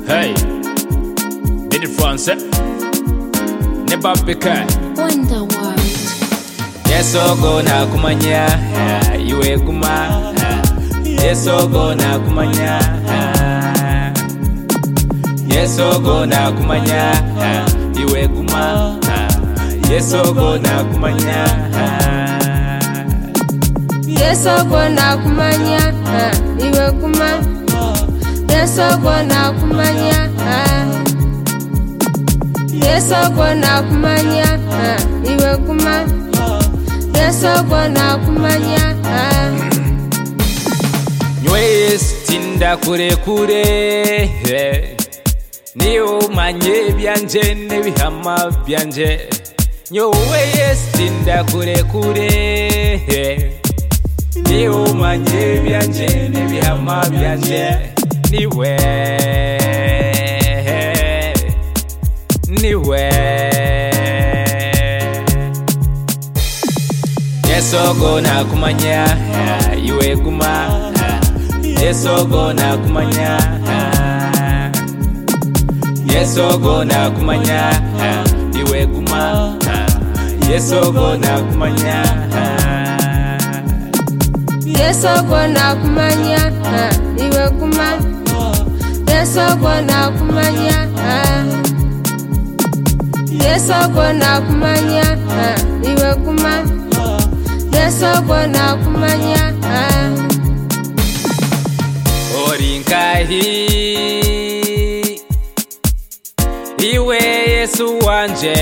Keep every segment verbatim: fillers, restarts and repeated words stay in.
Hey, Bid France, Neba Beka, Wonder World. Yes, oh, go na kumanya, you a guma. Yes, oh, go na kumanya. Yes, oh, go na kumanya, you a guma. Yes, oh, go na kumanya. Yes, oh, go na kumanya, you a guma. Yes, oh, go na kumanya. Yes, oh, go na kumanya, you a guma. Yes, oh, go na kumanya. Nywes tinda kure kure, niyo manye byanje nebihama byanje. Nywes tinda kure kure, niyo manye byanje nebihama byanje. Niwe, niwe. Yes, oh, go na kumanya, you a guma. Yes, oh, go na kumanya. Yes, oh, go na kumanya, you a guma. Yes, oh, go na kumanya. Yes, oh, go na kumanya, you a guma. Yes, oh, go na kumanya. Yes, oh, go na kumanya, you a guma. Yes, oh, go na kumanya. Orinkahi iwe Yesu wanje,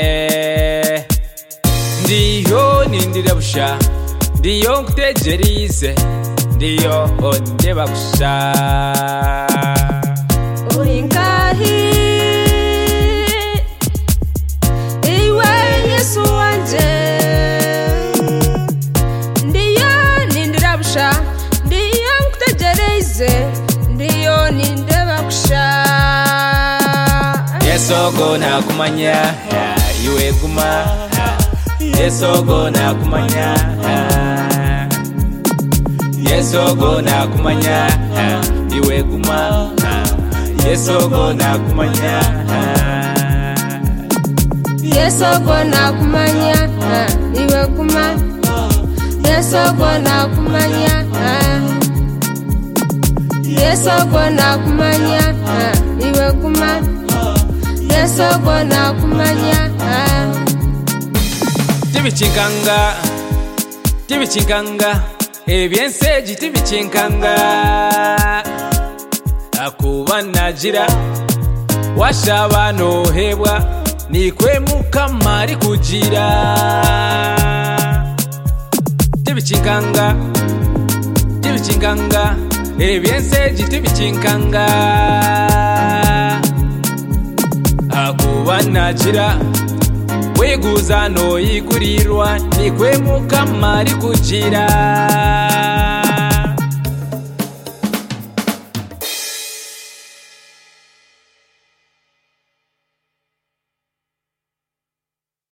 ndiyo nindira busha, ndiyo nkutegerize, ndiyo ondeba busha. Orinkahi iwe Yesu wanje, ndiyo nindira busha, ndiyo nkutegerize, ndiyo nindeba busha. Yes, oh, go na kumanya, you a guma. Yes, oh, go na kumanya. Yes, oh, go na kumanya, you a guma. Yes, oh, go na kumanya. Yes, oh, go na kumanya, you a guma. Yes, oh, go na kumanya. Yes, oh, go na kumanya, you a guma. Yes, oh, go na kumanya. Tibichinkanga, tibichinkanga, ebyenseji tibichinkanga. Akuba nagira, washaba nohebwa, nikwe mukama ari kugira. Tibichinkanga, tibichinkanga, ebyenseji tibichinkanga. Akuba nagira, weguza no yigurirwa, nikwe mukama ari kugira.